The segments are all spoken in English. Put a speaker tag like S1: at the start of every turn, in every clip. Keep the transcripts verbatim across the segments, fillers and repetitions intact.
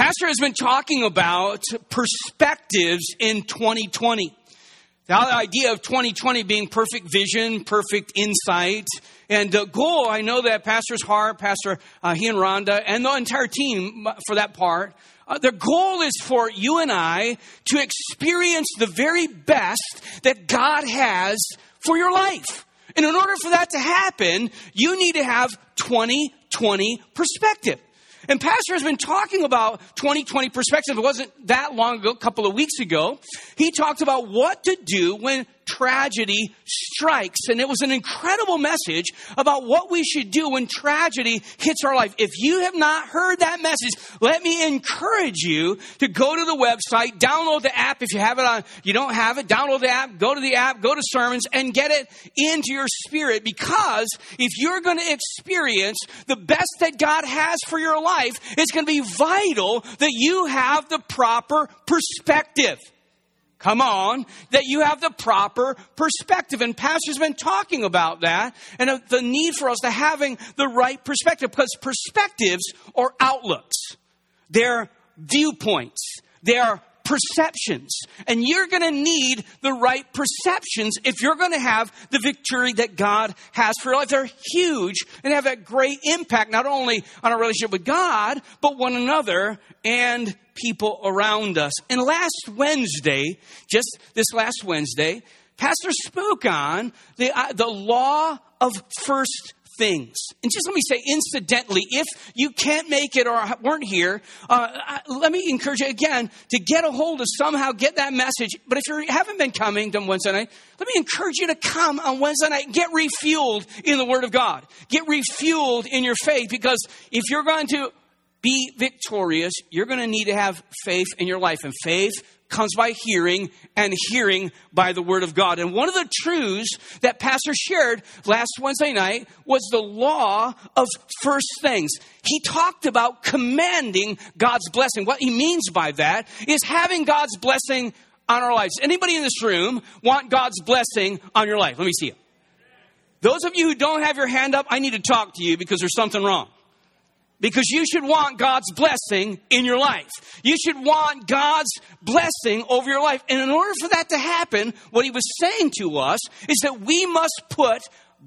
S1: Pastor has been talking about perspectives in twenty twenty. The idea of twenty twenty being perfect vision, perfect insight. And the goal, I know that Pastor's heart, Pastor, uh, he and Rhonda, and the entire team for that part, uh, their goal is for you and I to experience the very best that God has for your life. And in order for that to happen, you need to have twenty twenty perspective. And Pastor has been talking about twenty twenty perspective. It wasn't that long ago, a couple of weeks ago. He talked about what to do when tragedy strikes. And it was an incredible message about what we should do when tragedy hits our life. If you have not heard that message, let me encourage you to go to the website, download the app. If you have it on, you don't have it, download the app, go to the app, go to sermons and get it into your spirit. Because if you're going to experience the best that God has for your life, it's going to be vital that you have the proper perspective. Come on, that you have the proper perspective. And Pastor's been talking about that and the need for us to having the right perspective, because perspectives are outlooks. They're viewpoints. They're perceptions. And you're going to need the right perceptions if you're going to have the victory that God has for your life. They're huge and have a great impact, not only on our relationship with God, but one another and people around us. And last Wednesday, just this last Wednesday, Pastor spoke on the, uh, the law of first things. And just let me say, incidentally, if you can't make it or weren't here, uh, let me encourage you again to get a hold of somehow, get that message. But if you haven't been coming to Wednesday night, let me encourage you to come on Wednesday night. Get refueled in the Word of God. Get refueled in your faith, because if you're going to be victorious, you're going to need to have faith in your life. And faith comes by hearing, and hearing by the Word of God. And one of the truths that Pastor shared last Wednesday night was the law of first things. He talked about commanding God's blessing. What he means by that is having God's blessing on our lives. Anybody in this room want God's blessing on your life? Let me see it. Those of you who don't have your hand up, I need to talk to you, because there's something wrong. Because you should want God's blessing in your life. You should want God's blessing over your life. And in order for that to happen, what he was saying to us is that we must put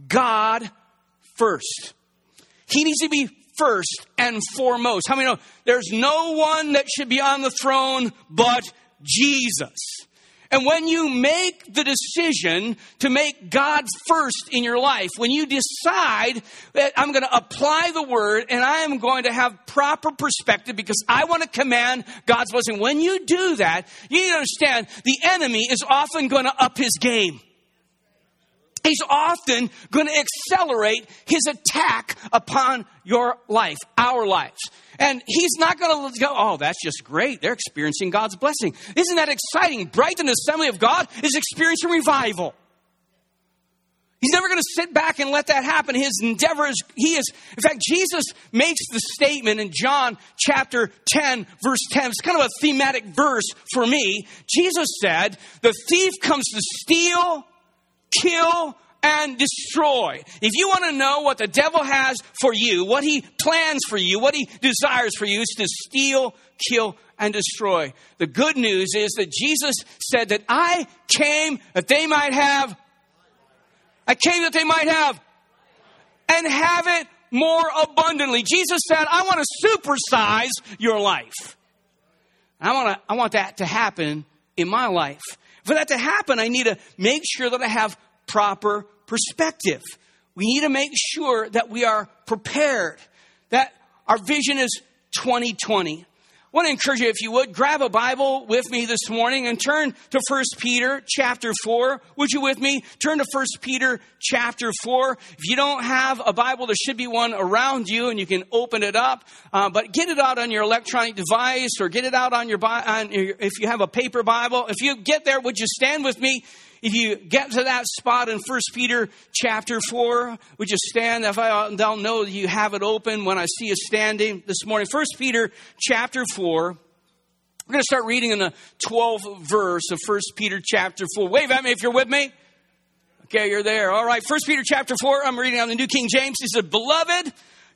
S1: God first. He needs to be first and foremost. How many know there's no one that should be on the throne but Jesus? And when you make the decision to make God first in your life, when you decide that I'm going to apply the Word and I am going to have proper perspective because I want to command God's blessing, when you do that, you need to understand the enemy is often going to up his game. He's often going to accelerate his attack upon your life, our lives. And he's not going to go, oh, that's just great. They're experiencing God's blessing. Isn't that exciting? Brighton Assembly of God is experiencing revival. He's never going to sit back and let that happen. His endeavor is, he is, in fact, Jesus makes the statement in John chapter ten, verse ten. It's kind of a thematic verse for me. Jesus said, the thief comes to steal, kill, and destroy. If you want to know what the devil has for you, what he plans for you, what he desires for you, is to steal, kill, and destroy. The good news is that Jesus said that I came that they might have, I came that they might have, and have it more abundantly. Jesus said, I want to supersize your life. I want to, I want that to happen in my life. For that to happen, I need to make sure that I have proper perspective. We need to make sure that we are prepared, that our vision is twenty twenty. I want to encourage you, if you would, grab a Bible with me this morning and turn to First Peter chapter four. Would you with me? Turn to First Peter chapter four. If you don't have a Bible, there should be one around you and you can open it up. Uh, but get it out on your electronic device or get it out on your, on your, if you have a paper Bible. If you get there, would you stand with me? If you get to that spot in First Peter chapter four, would you stand? If I, they'll know that you have it open when I see you standing this morning. First Peter chapter four. We're going to start reading in the twelfth verse of First Peter chapter four. Wave at me if you're with me. Okay, you're there. All right. First Peter chapter four. I'm reading on the New King James. He said, Beloved,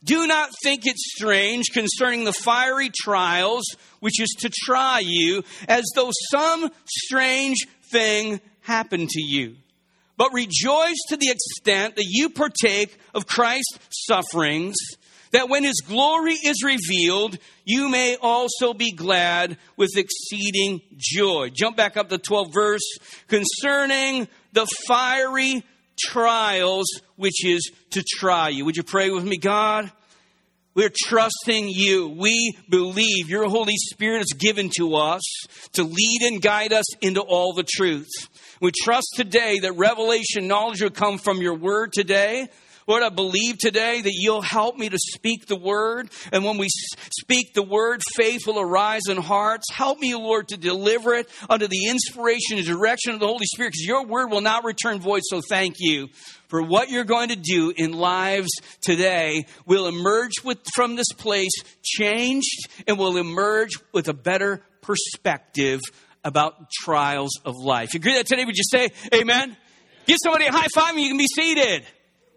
S1: Do not think it strange concerning the fiery trials, which is to try you, as though some strange thing happened to you. But rejoice to the extent that you partake of Christ's sufferings, that when his glory is revealed, you may also be glad with exceeding joy. Jump back up to the twelfth verse. Concerning the fiery trials, which is to try you. Would you pray with me? God, we're trusting you. We believe your Holy Spirit is given to us to lead and guide us into all the truths. We trust today that revelation knowledge will come from your word today. Lord, I believe today that you'll help me to speak the word. And when we speak the word, faith will arise in hearts. Help me, Lord, to deliver it under the inspiration and direction of the Holy Spirit, because your word will not return void. So thank you for what you're going to do in lives today. We'll emerge with, from this place changed, and we'll emerge with a better perspective about trials of life. You agree that today? Would you say amen? Give somebody a high five and you can be seated.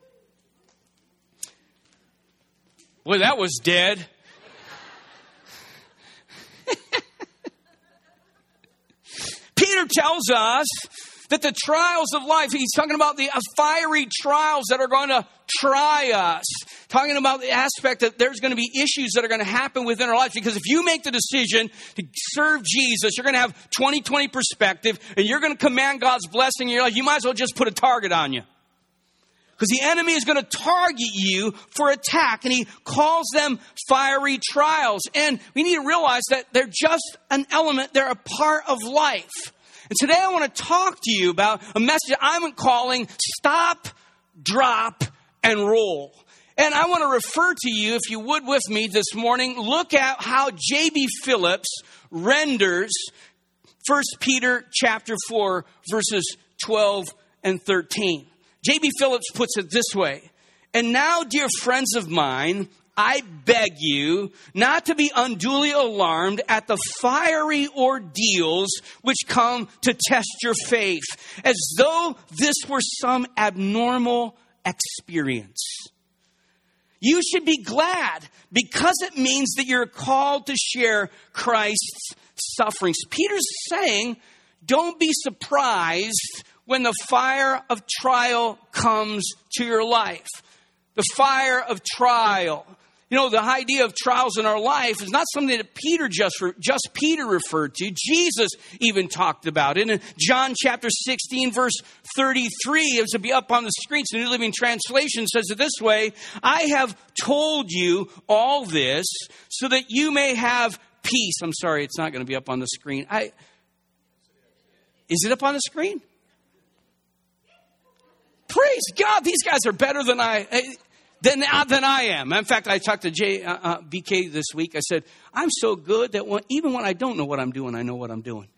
S1: Boy, that was dead. Peter tells us that the trials of life, he's talking about the uh, fiery trials that are going to try us. Talking about the aspect that there's going to be issues that are going to happen within our life. Because if you make the decision to serve Jesus, you're going to have twenty twenty perspective, and you're going to command God's blessing in your life. You might as well just put a target on you. Because the enemy is going to target you for attack. And he calls them fiery trials. And we need to realize that they're just an element. They're a part of life. And today I want to talk to you about a message I'm calling Stop, Drop, and Roll. And I want to refer to you, if you would with me this morning, look at how J B Phillips renders First Peter chapter four, verses twelve and thirteen. J B Phillips puts it this way. And now, dear friends of mine, I beg you not to be unduly alarmed at the fiery ordeals which come to test your faith, as though this were some abnormal experience. You should be glad, because it means that you're called to share Christ's sufferings. Peter's saying, don't be surprised when the fire of trial comes to your life. The fire of trial. You know, the idea of trials in our life is not something that Peter just, just Peter referred to. Jesus even talked about it. In John chapter sixteen, verse thirty-three, it will be up on the screen. So the New Living Translation says it this way. I have told you all this so that you may have peace. I'm sorry, it's not going to be up on the screen. I, is it up on the screen? Praise God, these guys are better than I than, uh, than I am. In fact, I talked to J, uh, uh, B K this week. I said, I'm so good that when, even when I don't know what I'm doing, I know what I'm doing.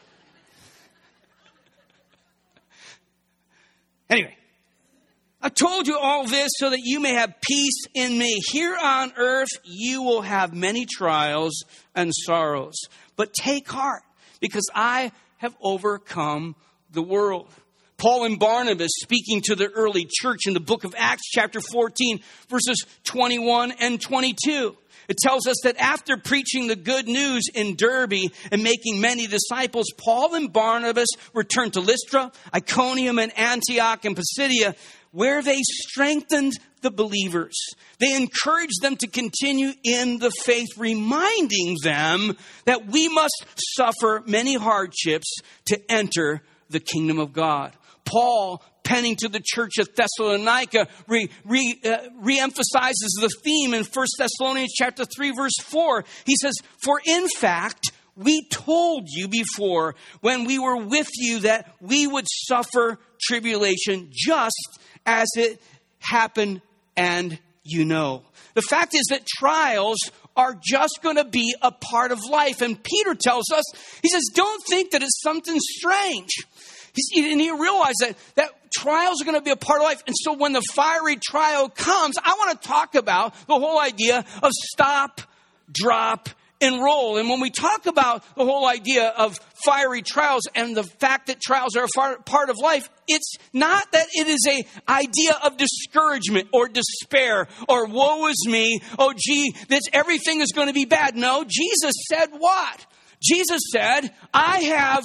S1: Anyway, I told you all this so that you may have peace in me. Here on earth, you will have many trials and sorrows. But take heart, because I have overcome the world. Paul and Barnabas speaking to the early church in the book of Acts chapter fourteen, verses twenty-one and twenty-two. It tells us that after preaching the good news in Derbe and making many disciples, Paul and Barnabas returned to Lystra, Iconium, and Antioch and Pisidia, where they strengthened the believers. They encouraged them to continue in the faith, reminding them that we must suffer many hardships to enter the kingdom of God. Paul, penning to the church of Thessalonica, re, re, uh, re-emphasizes the theme in First Thessalonians chapter three, verse four. He says, for in fact, we told you before when we were with you that we would suffer tribulation just as it happened, and you know. The fact is that trials are just going to be a part of life. And Peter tells us, he says, don't think that it's something strange. And he realized that, that trials are going to be a part of life. And so when the fiery trial comes, I want to talk about the whole idea of stop, drop, enroll. And when we talk about the whole idea of fiery trials and the fact that trials are a far, part of life, it's not that it is an idea of discouragement or despair or woe is me. Oh, gee, that's everything is going to be bad. No, Jesus said what? Jesus said, I have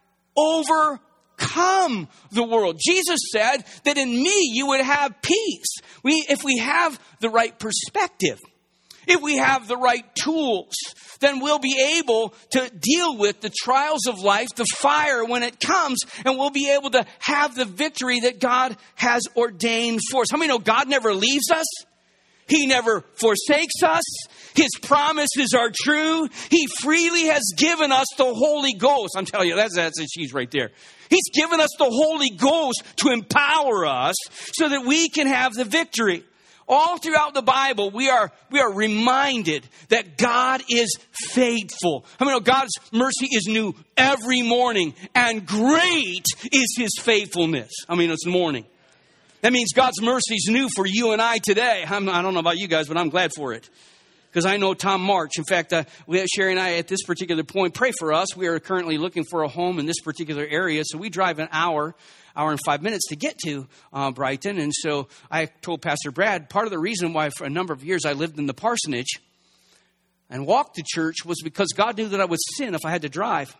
S1: overcome the world. Jesus said that in me you would have peace. We, if we have the right perspective, if we have the right tools, then we'll be able to deal with the trials of life, the fire when it comes, and we'll be able to have the victory that God has ordained for us. How many know God never leaves us? He never forsakes us. His promises are true. He freely has given us the Holy Ghost. I'm telling you, that's, that's a cheese right there. He's given us the Holy Ghost to empower us so that we can have the victory. All throughout the Bible, we are we are reminded that God is faithful. I mean, God's mercy is new every morning, and great is His faithfulness. I mean, it's morning. That means God's mercy is new for you and I today. I'm, I don't know about you guys, but I'm glad for it. Because I know Tom March. In fact, uh, we have Sherry and I at this particular point, pray for us. We are currently looking for a home in this particular area. So we drive an hour, hour and five minutes to get to uh, Brighton. And so I told Pastor Brad, part of the reason why for a number of years I lived in the parsonage and walked to church was because God knew that I would sin if I had to drive.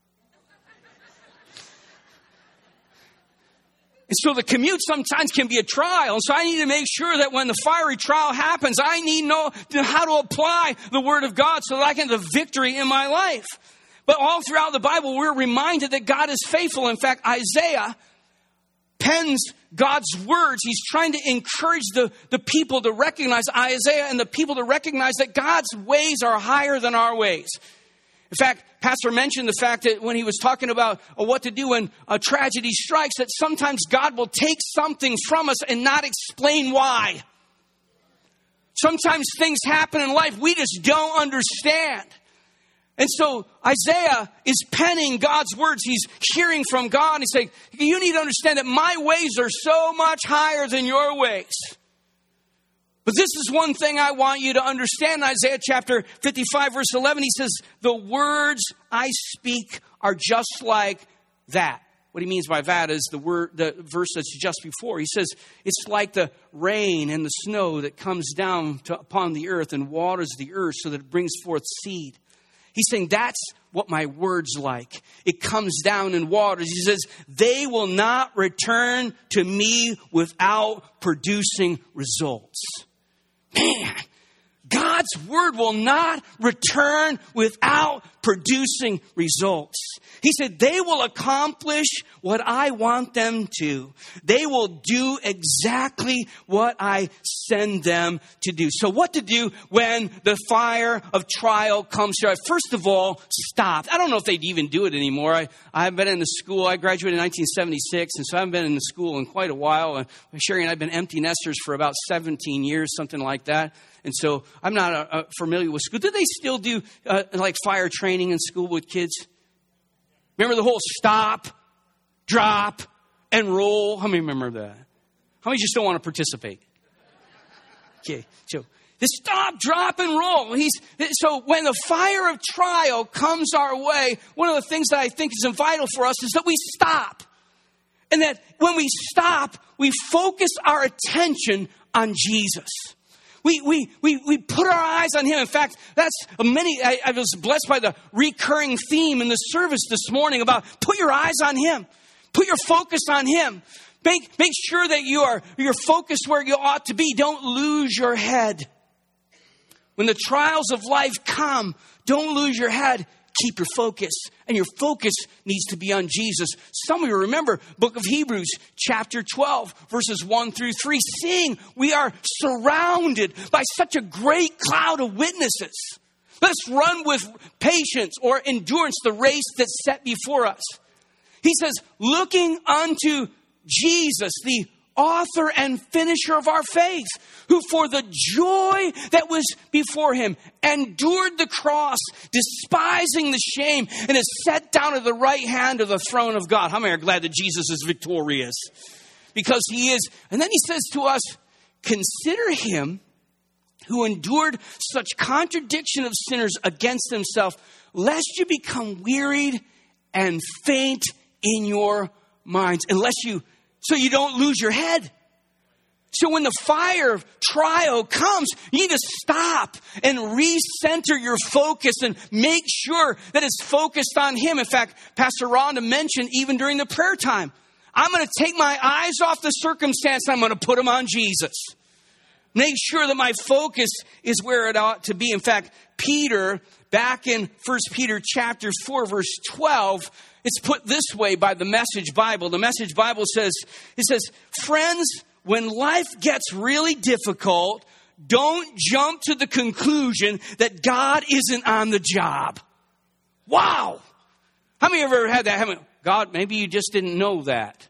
S1: And so the commute sometimes can be a trial. And so I need to make sure that when the fiery trial happens, I need to know how to apply the Word of God so that I can have the victory in my life. But all throughout the Bible, we're reminded that God is faithful. In fact, Isaiah pens God's words. He's trying to encourage the, the people to recognize, Isaiah and the people to recognize that God's ways are higher than our ways. In fact, Pastor mentioned the fact that when he was talking about what to do when a tragedy strikes, that sometimes God will take something from us and not explain why. Sometimes things happen in life we just don't understand. And so Isaiah is penning God's words. He's hearing from God. He's saying, you need to understand that my ways are so much higher than your ways. But this is one thing I want you to understand. In Isaiah chapter fifty-five, verse eleven, he says, the words I speak are just like that. What he means by that is the word, the verse that's just before. He says, it's like the rain and the snow that comes down to, upon the earth and waters the earth so that it brings forth seed. He's saying that's what my word's like. It comes down in waters. He says, they will not return to me without producing results. Man, God's word will not return without producing results. He said, they will accomplish what I want them to. They will do exactly what I send them to do. So what to do when the fire of trial comes to us? First of all, stop. I don't know if they'd even do it anymore. I, I've been in the school. I graduated in nineteen seventy-six, and so I haven't been in the school in quite a while. And Sherry and I have been empty nesters for about seventeen years, something like that. And so I'm not uh, uh, familiar with school. Do they still do uh, like fire training in school with kids? Remember the whole stop, drop, and roll? How many remember that? How many just don't want to participate? Okay, so the stop, drop, and roll. He's, so when the fire of trial comes our way, one of the things that I think is vital for us is that we stop. And that when we stop, we focus our attention on Jesus. We, we, we, we put our eyes on Him. In fact, that's many, I, I was blessed by the recurring theme in the service this morning about put your eyes on Him. Put your focus on Him. Make, make sure that you are, you're focused where you ought to be. Don't lose your head. When the trials of life come, don't lose your head. Keep your focus. And your focus needs to be on Jesus. Some of you remember book of Hebrews chapter twelve, verses one through three. Seeing we are surrounded by such a great cloud of witnesses. Let's run with patience or endurance the race that's set before us. He says, looking unto Jesus, the author and finisher of our faith, who for the joy that was before Him endured the cross, despising the shame, and is set down at the right hand of the throne of God. How many are glad that Jesus is victorious? Because He is. And then He says to us, consider Him who endured such contradiction of sinners against himself, lest you become wearied and faint in your minds, unless you, so you don't lose your head. So when the fire of trial comes, you need to stop and recenter your focus and make sure that it's focused on him. In fact, Pastor Rhonda mentioned even during the prayer time, I'm going to take my eyes off the circumstance. I'm going to put them on Jesus. Make sure that my focus is where it ought to be. In fact, Peter, back in First Peter chapter four, verse twelve, it's put this way by the Message Bible. The Message Bible says, it says, friends, when life gets really difficult, don't jump to the conclusion that God isn't on the job. Wow. How many of you ever had that? How many, God, maybe you just didn't know that.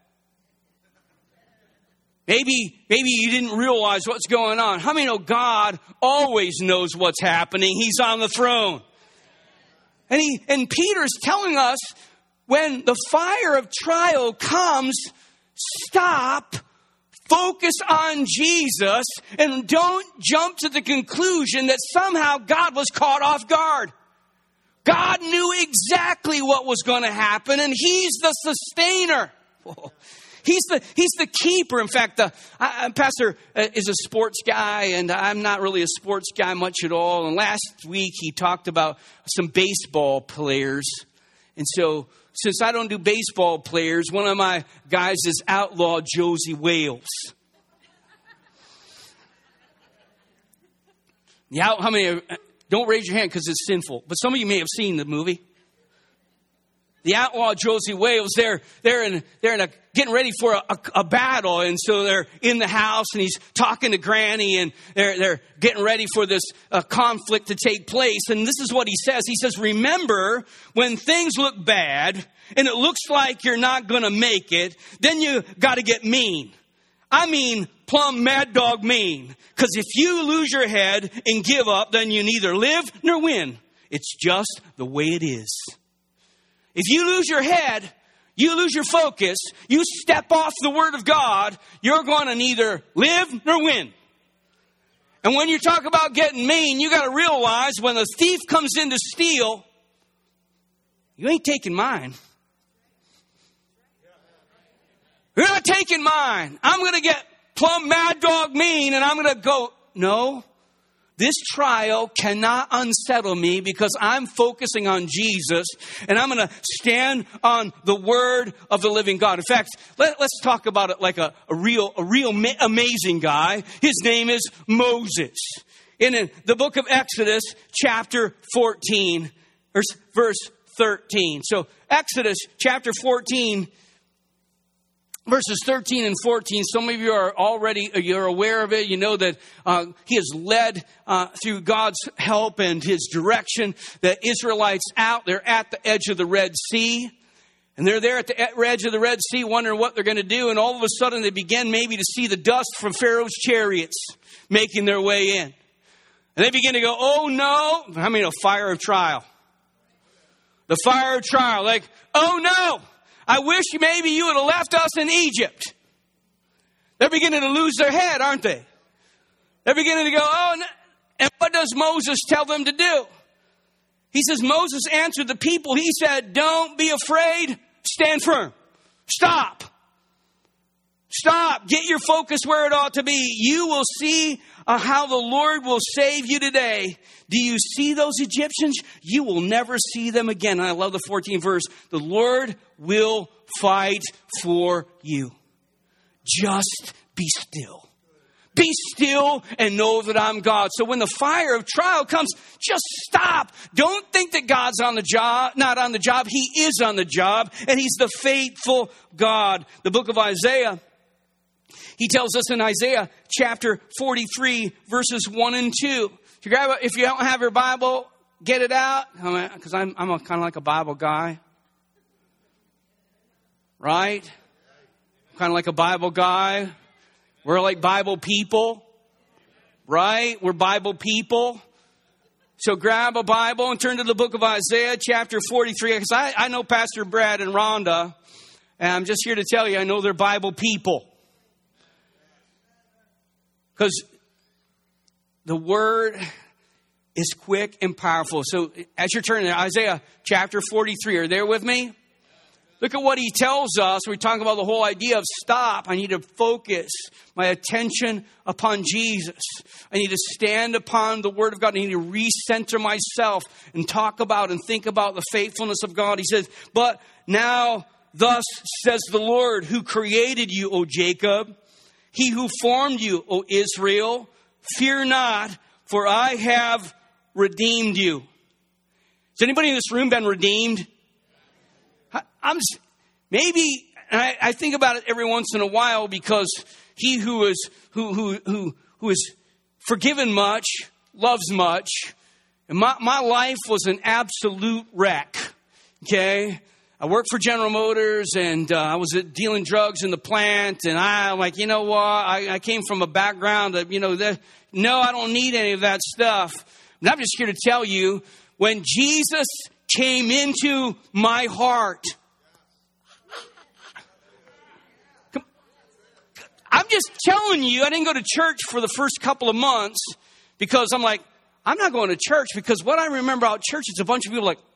S1: Maybe, maybe you didn't realize what's going on. How many know God always knows what's happening? He's on the throne. And he, and Peter's telling us when the fire of trial comes, stop, focus on Jesus, and don't jump to the conclusion that somehow God was caught off guard. God knew exactly what was going to happen, and he's the sustainer. Whoa. He's the he's the keeper. In fact, the I, Pastor uh, is a sports guy, and I'm not really a sports guy much at all. And last week he talked about some baseball players. And so since I don't do baseball players, one of my guys is outlaw Josie Wales. Yeah, how many? Don't raise your hand because it's sinful. But some of you may have seen the movie. The outlaw Josie Wales, they're they're in they're in a getting ready for a, a, a battle, and so they're in the house, and he's talking to Granny, and they're they're getting ready for this uh, conflict to take place. And this is what he says. He says, "Remember, when things look bad and it looks like you're not going to make it, then you got to get mean. I mean, plumb mad dog mean. Because if you lose your head and give up, then you neither live nor win. It's just the way it is." If you lose your head, you lose your focus, you step off the Word of God, you're going to neither live nor win. And when you talk about getting mean, you got to realize when the thief comes in to steal, you ain't taking mine. You're not taking mine. I'm going to get plumb mad dog mean, and I'm going to go, no. This trial cannot unsettle me because I'm focusing on Jesus, and I'm going to stand on the Word of the living God. In fact, let, let's talk about it like a, a real, a real ma- amazing guy. His name is Moses. In the book of Exodus, chapter fourteen, verse thirteen. So Exodus chapter fourteen, verses thirteen and fourteen, some of you are already, you're aware of it. You know that uh, he has led uh, through God's help and his direction the Israelites out. They're at the edge of the Red Sea. And they're there at the edge of the Red Sea wondering what they're going to do. And all of a sudden they begin maybe to see the dust from Pharaoh's chariots making their way in. And they begin to go, oh no. I mean, a fire of trial. The fire of trial. Like, oh no. I wish maybe you would have left us in Egypt. They're beginning to lose their head, aren't they? They're beginning to go, oh, no. And what does Moses tell them to do? He says, Moses answered the people. He said, don't be afraid. Stand firm. Stop. Stop. Get your focus where it ought to be. You will see uh, how the Lord will save you today. Do you see those Egyptians? You will never see them again. And I love the fourteenth verse. The Lord will fight for you. Just be still. Be still and know that I'm God. So when the fire of trial comes, just stop. Don't think that God's on the job, not on the job. He is on the job, and he's the faithful God. The book of Isaiah, he tells us in Isaiah chapter forty-three, verses one and two. If you grab it, if you don't have your Bible, get it out. Because I'm, I'm kind of like a Bible guy. Right? Kind of like a Bible guy. We're like Bible people. Right? We're Bible people. So grab a Bible and turn to the book of Isaiah chapter forty-three. Because I, I know Pastor Brad and Rhonda. And I'm just here to tell you, I know they're Bible people. Because the word is quick and powerful. So as you're turning to Isaiah chapter forty-three, are you there with me? Look at what he tells us. We talk about the whole idea of stop. I need to focus my attention upon Jesus. I need to stand upon the word of God. I need to recenter myself and talk about and think about the faithfulness of God. He says, but now thus says the Lord who created you, O Jacob, he who formed you, O Israel, fear not, for I have redeemed you. Has anybody in this room been redeemed? I'm maybe, and I, I think about it every once in a while, because he who is who who who who is forgiven much loves much. And my my life was an absolute wreck. Okay, I worked for General Motors, and uh, I was dealing drugs in the plant, and I, I'm like, you know what? I, I came from a background of, you know, that, no, I don't need any of that stuff. And I'm just here to tell you, when Jesus came into my heart, I'm just telling you, I didn't go to church for the first couple of months because I'm like, I'm not going to church, because what I remember about church is a bunch of people like,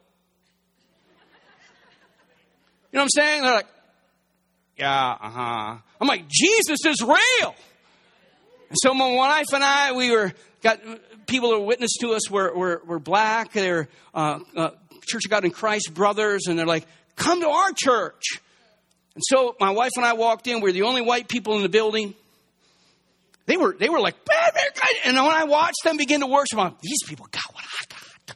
S1: you know what I'm saying? They're like, yeah, uh-huh. I'm like, Jesus is real. And so my wife and I, we were, got people who witnessed to us were, were, were black. They're uh, uh, Church of God in Christ brothers. And they're like, come to our church. And so my wife and I walked in. We were the only white people in the building. They were, they were like, and when I watched them begin to worship, I'm like, these people got what I got.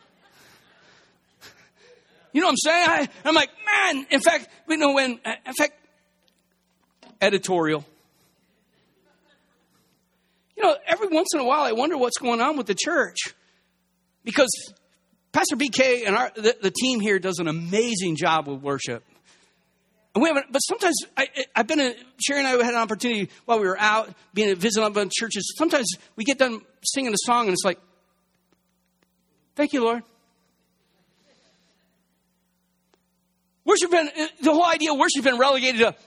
S1: You know what I'm saying? I, I'm like, man, in fact, you know, when, in fact, editorial. You know, every once in a while, I wonder what's going on with the church. Because Pastor B K and our, the, the team here does an amazing job with worship. And we haven't, but sometimes I, I've been, a, Sherry and I had an opportunity while we were out being visiting a bunch of churches. Sometimes we get done singing a song and it's like, thank you, Lord. Worship been, the whole idea of worship been relegated to,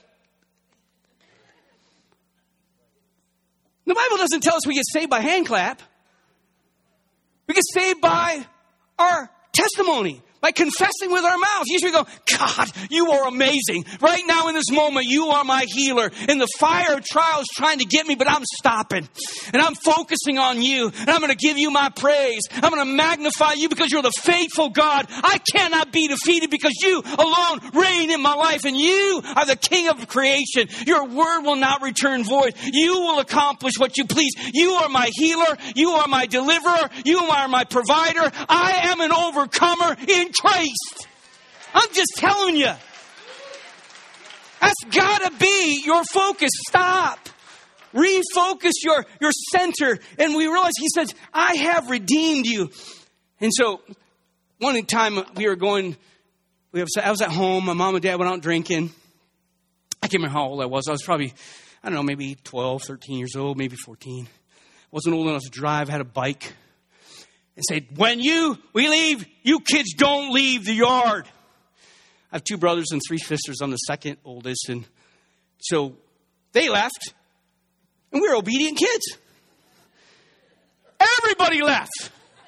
S1: the Bible doesn't tell us we get saved by hand clap. We get saved by our testimony, by confessing with our mouths. Usually we go, God, you are amazing. Right now in this moment, you are my healer. And the fire of trial is trying to get me, but I'm stopping. And I'm focusing on you. And I'm going to give you my praise. I'm going to magnify you because you're the faithful God. I cannot be defeated because you alone reign in my life. And you are the King of creation. Your word will not return void. You will accomplish what you please. You are my healer. You are my deliverer. You are my provider. I am an overcomer in Christ. I'm just telling you. That's got to be your focus. Stop. Refocus your, your center. And we realize he says, I have redeemed you. And so one time we were going, we was, I was at home. My mom and dad went out drinking. I can't remember how old I was. I was probably, I don't know, maybe twelve, thirteen years old, maybe fourteen. I wasn't old enough to drive. I had a bike. And said, when you, we leave, you kids don't leave the yard. I have two brothers and three sisters. I'm the second oldest. And so they left. And we were obedient kids. Everybody left.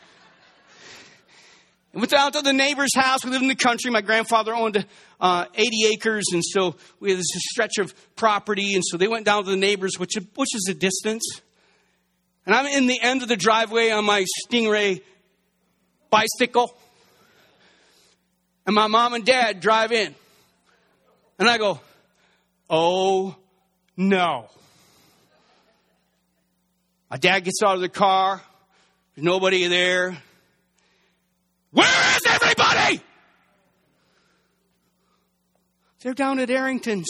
S1: And went out to the neighbor's house. We lived in the country. My grandfather owned uh, eighty acres. And so we had this stretch of property. And so they went down to the neighbor's, which, which is a distance. And I'm in the end of the driveway on my Stingray bicycle. And my mom and dad drive in. And I go, oh, no. My dad gets out of the car. There's nobody there. Where is everybody? They're down at Arrington's.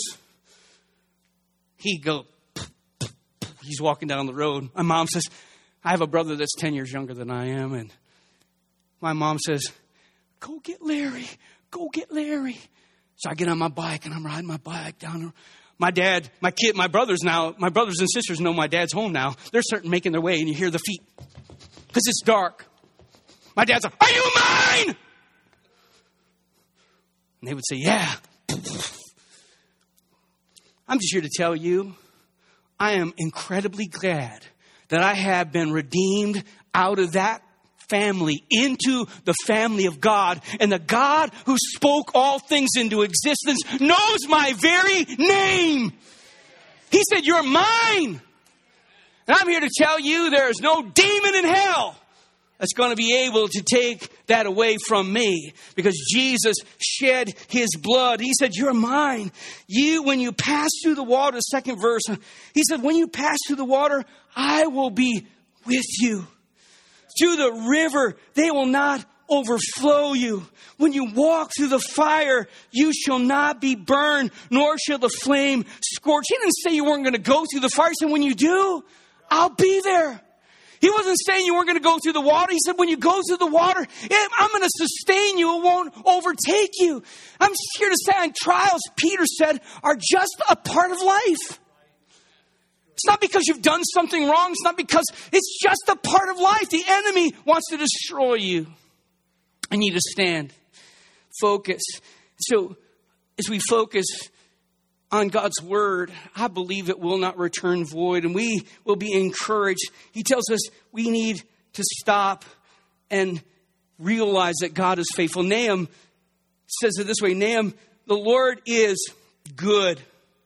S1: He goes. He's walking down the road. My mom says, I have a brother that's ten years younger than I am. And my mom says, go get Larry. Go get Larry. So I get on my bike and I'm riding my bike down. My dad, my kid, my brothers now, my brothers and sisters know my dad's home now. They're starting making their way and you hear the feet because it's dark. My dad's like, are you mine? And they would say, yeah. I'm just here to tell you, I am incredibly glad that I have been redeemed out of that family into the family of God. And the God who spoke all things into existence knows my very name. He said, you're mine. And I'm here to tell you there's no demon in hell that's going to be able to take that away from me, because Jesus shed his blood. He said, you're mine. You, when you pass through the water, second verse, he said, when you pass through the water, I will be with you. Through the river, they will not overflow you. When you walk through the fire, you shall not be burned, nor shall the flame scorch. He didn't say you weren't going to go through the fire. He said, when you do, I'll be there. He wasn't saying you weren't going to go through the water. He said, when you go through the water, I'm going to sustain you. It won't overtake you. I'm here to say, on trials, Peter said, are just a part of life. It's not because you've done something wrong. It's not because it's just a part of life. The enemy wants to destroy you. I need to stand. Focus. So as we focus on God's word, I believe it will not return void, and we will be encouraged. He tells us we need to stop and realize that God is faithful. Nahum says it this way, Nahum, the Lord is good.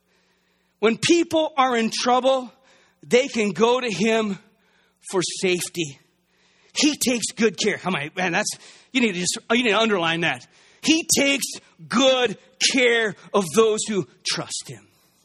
S1: When people are in trouble, they can go to him for safety. He takes good care. Come on, man, that's, you need to just, you need to underline that. He takes good care of those who trust him.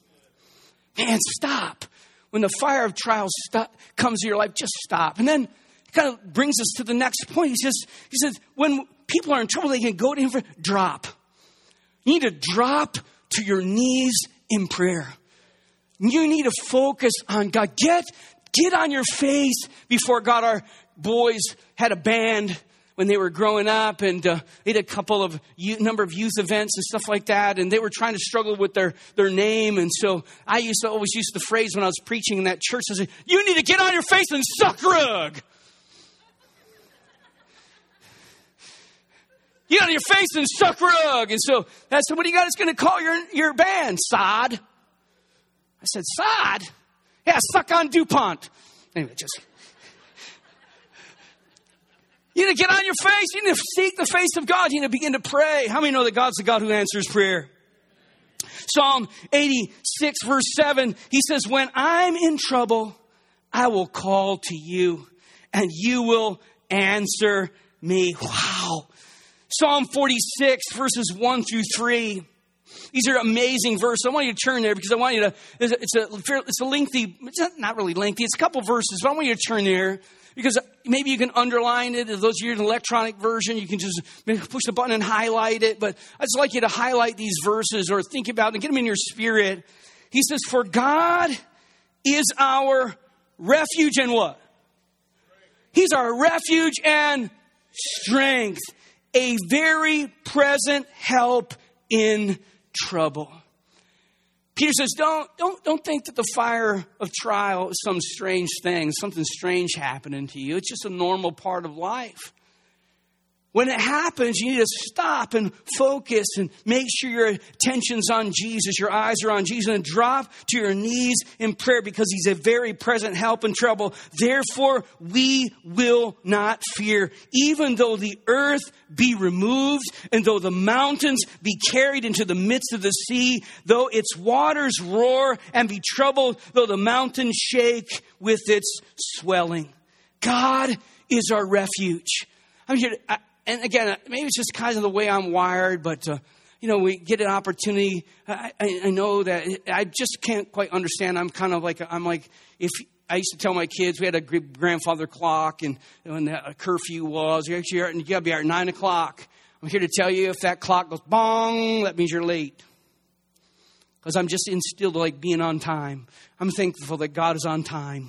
S1: Man, stop. When the fire of trials stop, comes to your life, just stop. And then it kind of brings us to the next point. He says, he says, when people are in trouble, they can go to him for drop. You need to drop to your knees in prayer. You need to focus on God. Get, get on your face before God. Our boys had a band when they were growing up, and uh, they had a couple of youth, number of youth events and stuff like that, and they were trying to struggle with their, their name. And so I used to always use the phrase when I was preaching in that church, I said, you need to get on your face and suck rug. Get on your face and suck rug. And so I said, what do you guys going to call your, your band? Sod. I said, Sod? Yeah, suck on DuPont. Anyway, just... You need to get on your face. You need to seek the face of God. You need to begin to pray. How many know that God's the God who answers prayer? Psalm eighty-six, verse seven, he says, when I'm in trouble, I will call to you, and you will answer me. Wow. Psalm forty-six, verses one through three. These are amazing verses. I want you to turn there because I want you to, it's a, it's a, it's a lengthy, it's not, not really lengthy. It's a couple verses, but I want you to turn there. Because maybe you can underline it. If those of you in an electronic version, you can just push the button and highlight it. But I'd just like you to highlight these verses or think about them and get them in your spirit. He says, for God is our refuge and what? He's our refuge and strength. A very present help in trouble. Peter says, don't, don't, don't think that the fire of trial is some strange thing, something strange happening to you. It's just a normal part of life. When it happens, you need to stop and focus and make sure your attention's on Jesus, your eyes are on Jesus, and drop to your knees in prayer because he's a very present help in trouble. Therefore, we will not fear, even though the earth be removed and though the mountains be carried into the midst of the sea, though its waters roar and be troubled, though the mountains shake with its swelling. God is our refuge. I'm here to, I, And again, maybe it's just kind of the way I'm wired, but, uh, you know, we get an opportunity. I, I, I know that I just can't quite understand. I'm kind of like, I'm like, if I used to tell my kids, we had a grandfather clock, and when the curfew was, you actually, you got to be out at nine o'clock. I'm here to tell you, if that clock goes bong, that means you're late. Because I'm just instilled like being on time. I'm thankful that God is on time.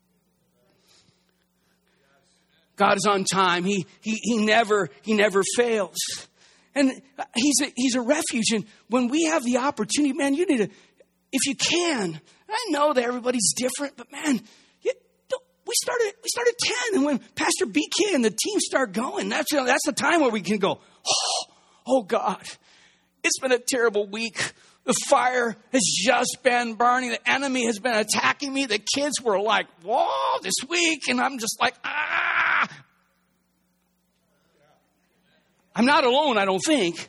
S1: God is on time. He, he, he never, he never fails. And he's a, he's a refuge. And when we have the opportunity, man, you need to, if you can, I know that everybody's different, but man, you, we started, we started ten. And when Pastor B K and the team start going, that's, that's the time where we can go, oh, oh God, it's been a terrible week. The fire has just been burning. The enemy has been attacking me. The kids were like, whoa, this week. And I'm just like, ah. I'm not alone, I don't think.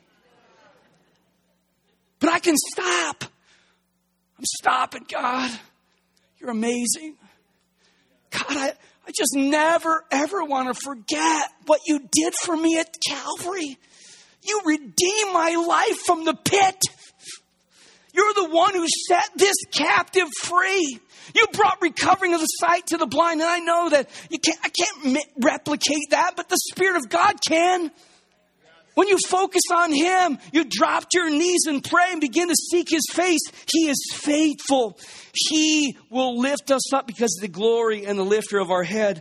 S1: But I can stop. I'm stopping, God. You're amazing. God, I, I just never, ever want to forget what you did for me at Calvary. You redeemed my life from the pit. You're the one who set this captive free. You brought recovering of the sight to the blind. And I know that you can't, I can't replicate that, but the Spirit of God can. When you focus on Him, you drop to your knees and pray and begin to seek His face. He is faithful. He will lift us up because of the glory and the lifter of our head.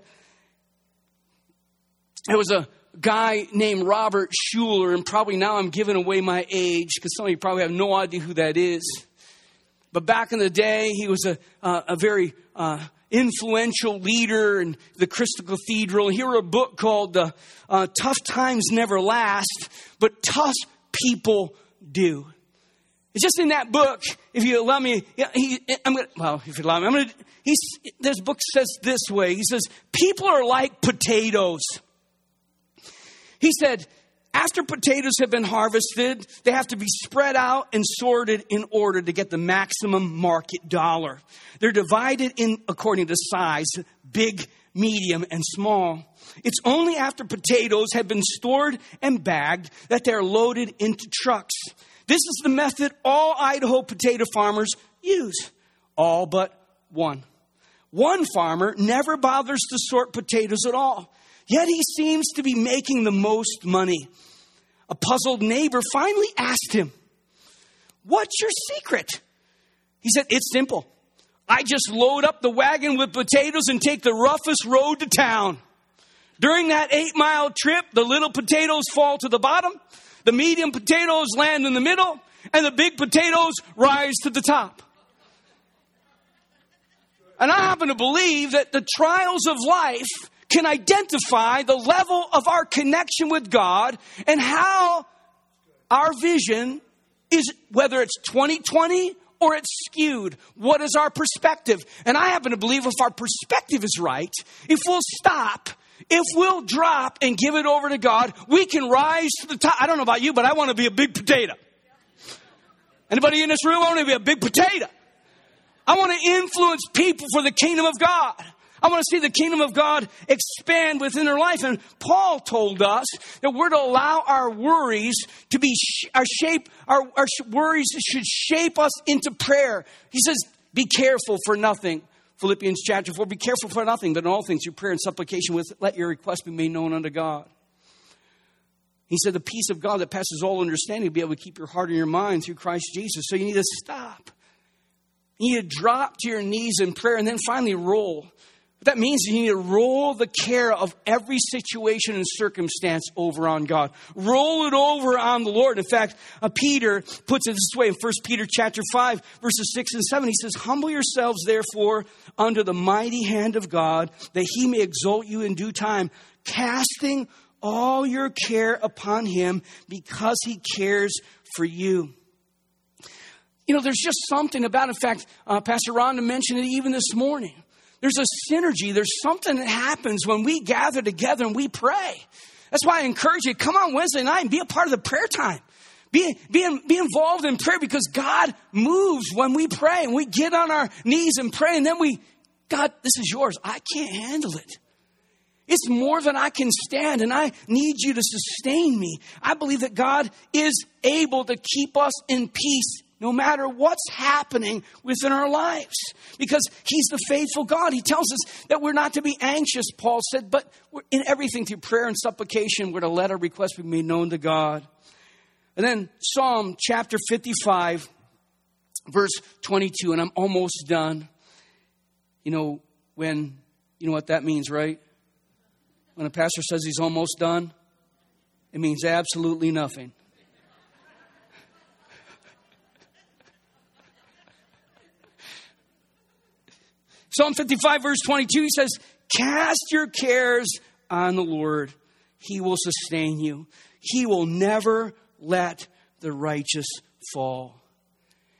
S1: There was a guy named Robert Schuller, and probably now I'm giving away my age because some of you probably have no idea who that is. But back in the day, he was a, uh, a very uh, influential leader in the Crystal Cathedral. And he wrote a book called uh, uh, Tough Times Never Last, but Tough People Do. It's just in that book, if you allow me, he, I'm gonna, well, if you allow me, I'm going to, he's, this book says this way. He says, people are like potatoes. He said, after potatoes have been harvested, they have to be spread out and sorted in order to get the maximum market dollar. They're divided in according to size, big, medium, and small. It's only after potatoes have been stored and bagged that they're loaded into trucks. This is the method all Idaho potato farmers use, all but one. One farmer never bothers to sort potatoes at all, yet he seems to be making the most money. A puzzled neighbor finally asked him, "What's your secret?" He said, "It's simple. I just load up the wagon with potatoes and take the roughest road to town. During that eight-mile trip, the little potatoes fall to the bottom, the medium potatoes land in the middle, and the big potatoes rise to the top." And I happen to believe that the trials of life can identify the level of our connection with God and how our vision is, whether it's twenty twenty or it's skewed. What is our perspective? And I happen to believe if our perspective is right, if we'll stop, if we'll drop and give it over to God, we can rise to the top. I don't know about you, but I want to be a big potato. Anybody in this room want to be a big potato? I want to influence people for the kingdom of God. I want to see the kingdom of God expand within their life. And Paul told us that we're to allow our worries to be, sh- our shape, our, our sh- worries should shape us into prayer. He says, be careful for nothing. Philippians chapter four, be careful for nothing, but in all things through prayer and supplication with, let your requests be made known unto God. He said, the peace of God that passes all understanding will be able to keep your heart and your mind through Christ Jesus. So you need to stop. You need to drop to your knees in prayer and then finally roll. What that means is you need to roll the care of every situation and circumstance over on God. Roll it over on the Lord. In fact, uh, Peter puts it this way in First Peter chapter five, verses six and seven. He says, humble yourselves, therefore, under the mighty hand of God, that He may exalt you in due time, casting all your care upon Him because He cares for you. You know, there's just something about, in fact, uh, Pastor Rhonda mentioned it even this morning. There's a synergy. There's something that happens when we gather together and we pray. That's why I encourage you, come on Wednesday night and be a part of the prayer time. Be, be, be involved in prayer because God moves when we pray and we get on our knees and pray. And then we, God, this is yours. I can't handle it. It's more than I can stand, and I need you to sustain me. I believe that God is able to keep us in peace no matter what's happening within our lives, because He's the faithful God. He tells us that we're not to be anxious, Paul said, but we're in everything through prayer and supplication, we're to let our requests be made known to God. And then Psalm chapter fifty-five, verse twenty-two, and I'm almost done. You know, when, you know what that means, right? When a pastor says he's almost done, it means absolutely nothing. Psalm fifty-five, verse twenty-two, he says, cast your cares on the Lord. He will sustain you. He will never let the righteous fall.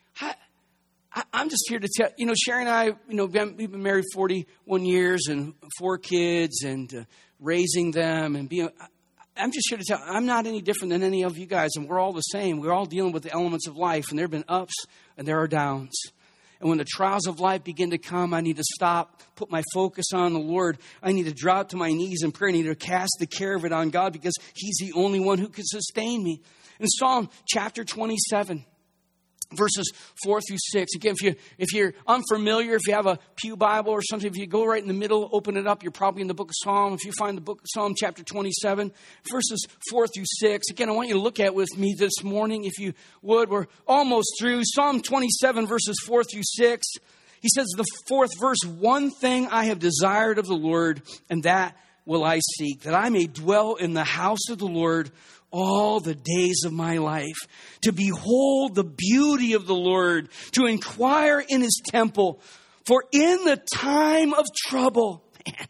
S1: I, I'm just here to tell, you know, Sherry and I, you know, been, we've been married forty-one years and four kids and uh, raising them and being, I'm just here to tell, I'm not any different than any of you guys, and we're all the same. We're all dealing with the elements of life, and there have been ups and there are downs. And when the trials of life begin to come, I need to stop, put my focus on the Lord. I need to drop to my knees in prayer. I need to cast the care of it on God because He's the only one who can sustain me. In Psalm chapter twenty-seven, verses four through six. Again, if, you, if you're unfamiliar, if you have a Pew Bible or something, if you go right in the middle, open it up, you're probably in the book of Psalm. If you find the book of Psalm chapter twenty-seven, verses four through six. Again, I want you to look at with me this morning, if you would. We're almost through. Psalm twenty-seven, verses four through six. He says, the fourth verse, one thing I have desired of the Lord, and that will I seek, that I may dwell in the house of the Lord all the days of my life, to behold the beauty of the Lord, to inquire in His temple. For in the time of trouble, man,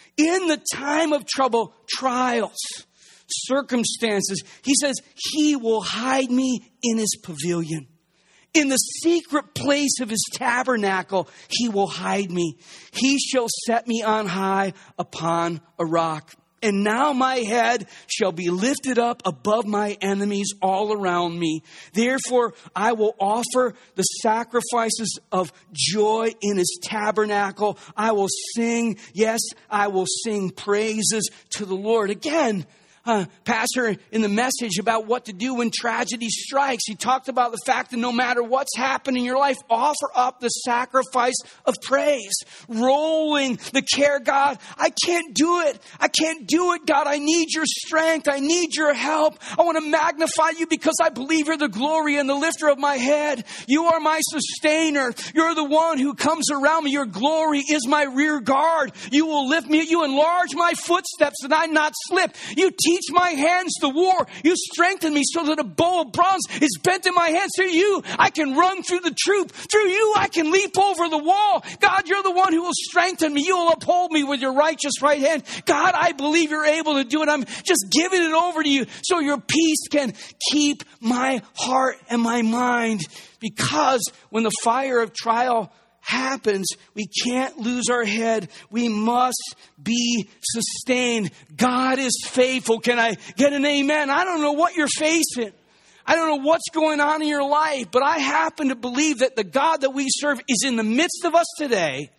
S1: in the time of trouble, trials, circumstances, He says, He will hide me in His pavilion. In the secret place of His tabernacle, He will hide me. He shall set me on high upon a rock. And now my head shall be lifted up above my enemies all around me. Therefore, I will offer the sacrifices of joy in His tabernacle. I will sing, yes, I will sing praises to the Lord. Again, Uh, pastor, in the message about what to do when tragedy strikes, he talked about the fact that no matter what's happened in your life, offer up the sacrifice of praise. Rolling the care, God, I can't do it. I can't do it, God. I need your strength. I need your help. I want to magnify you because I believe you're the glory and the lifter of my head. You are my sustainer. You're the one who comes around me. Your glory is my rear guard. You will lift me. You enlarge my footsteps that I not slip. You teach my hands to war. You strengthen me so that a bow of bronze is bent in my hands. Through you, I can run through the troop. Through you, I can leap over the wall. God, you're the one who will strengthen me. You will uphold me with your righteous right hand. God, I believe you're able to do it. I'm just giving it over to you so your peace can keep my heart and my mind. Because when the fire of trial happens, we can't lose our head. We must be sustained. God is faithful. Can I get an amen? I don't know what you're facing. I don't know what's going on in your life, but I happen to believe that the God that we serve is in the midst of us today,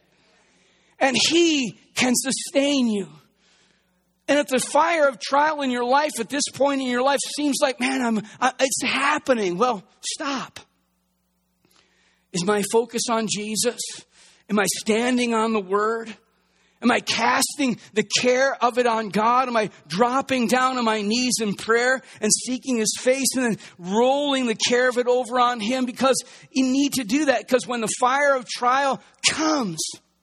S1: and He can sustain you. And if the fire of trial in your life at this point in your life seems like, man, I'm, I, it's happening. Well, stop. Is my focus on Jesus? Am I standing on the Word? Am I casting the care of it on God? Am I dropping down on my knees in prayer and seeking His face and then rolling the care of it over on Him? Because you need to do that, because when the fire of trial comes,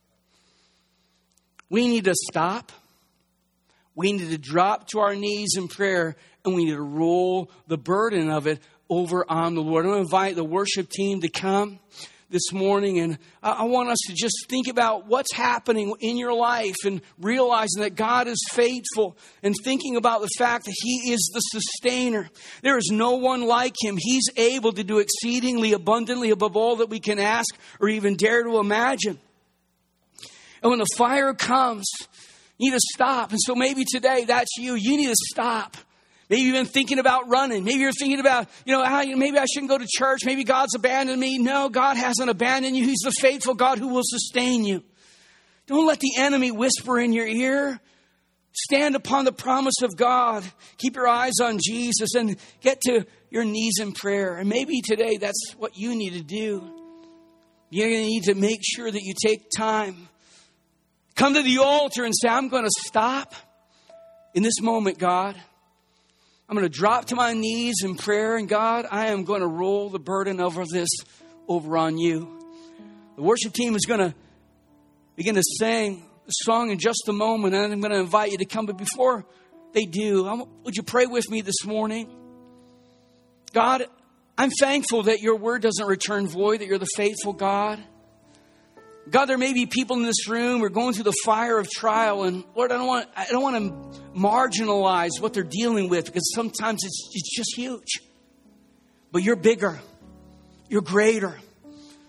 S1: we need to stop. We need to drop to our knees in prayer, and we need to roll the burden of it over on the Lord. I'm going to invite the worship team to come this morning, and I want us to just think about what's happening in your life and realizing that God is faithful and thinking about the fact that He is the sustainer. There is no one like Him. He's able to do exceedingly abundantly above all that we can ask or even dare to imagine. And when the fire comes, you need to stop. And so maybe today that's you. You need to stop. Maybe you've been thinking about running. Maybe you're thinking about, you know, how, maybe I shouldn't go to church. Maybe God's abandoned me. No, God hasn't abandoned you. He's the faithful God who will sustain you. Don't let the enemy whisper in your ear. Stand upon the promise of God. Keep your eyes on Jesus and get to your knees in prayer. And maybe today that's what you need to do. You're going to need to make sure that you take time. Come to the altar and say, I'm going to stop in this moment, God. I'm going to drop to my knees in prayer, and God, I am going to roll the burden over this over on you. The worship team is going to begin to sing the song in just a moment, and I'm going to invite you to come. But before they do, would you pray with me this morning? God, I'm thankful that your word doesn't return void, that you're the faithful God. God, there may be people in this room who are going through the fire of trial, and Lord, I don't want I don't want to marginalize what they're dealing with, because sometimes it's it's just huge. But you're bigger. You're greater.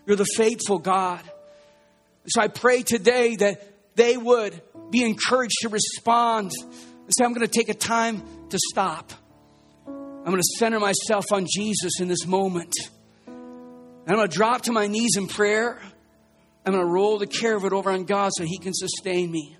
S1: You're the faithful God. So I pray today that they would be encouraged to respond and say, I'm going to take a time to stop. I'm going to center myself on Jesus in this moment. And I'm going to drop to my knees in prayer. I'm going to roll the care of it over on God so He can sustain me.